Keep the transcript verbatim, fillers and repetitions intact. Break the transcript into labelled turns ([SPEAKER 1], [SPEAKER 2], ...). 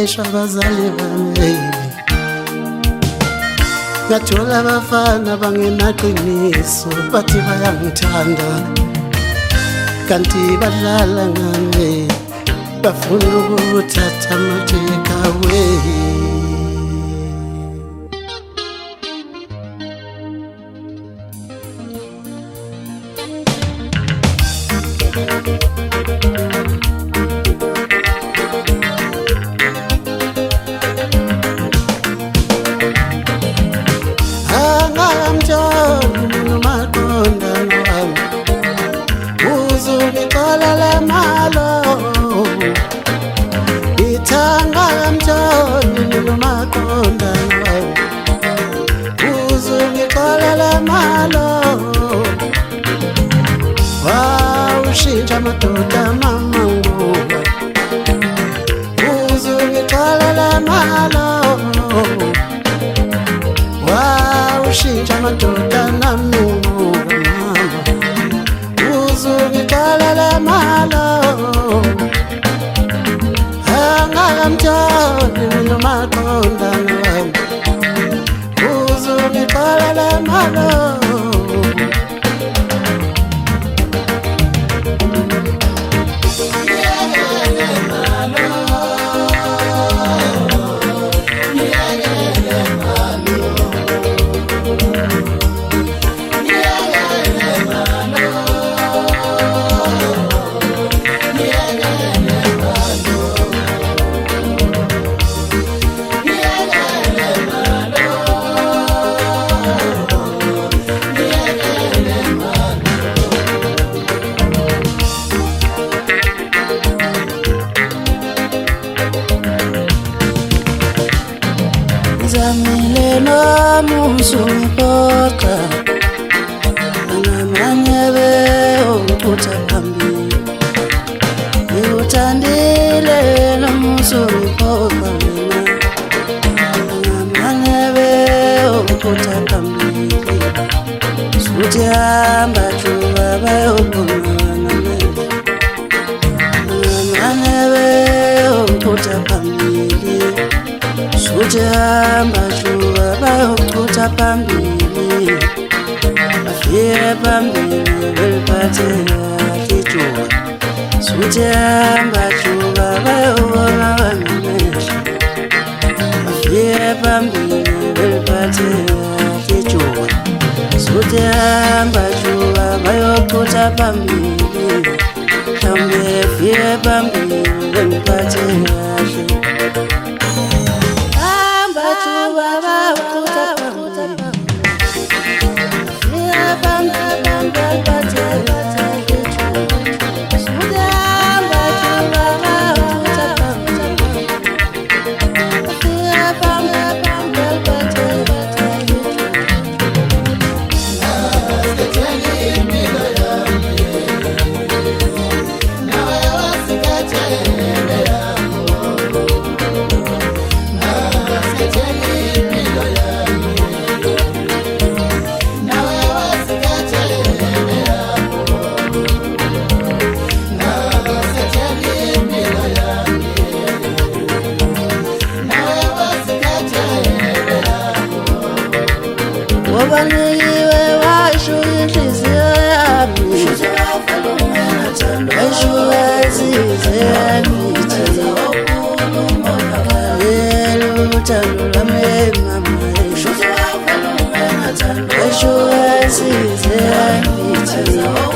[SPEAKER 1] ngishwa abazali bami ngathola abafana bangenaqiniso bathi bayangithanda kanti badlala ngami bafuna ukuthatha amateka away. Ushintsha madoda mama nguba uzungixolela malo wa ushintsha madoda nami nguba mama uzungixolela malo angakamtholi mina maqondana wami uzungixolela malo. Zamile no musumpoka angamanyebe okuta phambili uthandile no musumpoka angamanyebe okuta phambili suthi hamba thuba bayobonana angamanyebe okuta phambili Sujamba shuba bayokuta pambili Bafie pambili welpate atichua Sujamba shuba bayobona wamenesha Bafie pambili welpate atichua Sujamba shuba bayokuta pambili Kambe fie pambili welpate atichua Wabaniwe washu inhliziyo yami Washu azize ngithi Yelo uthando lwami mama Washu azize ngithi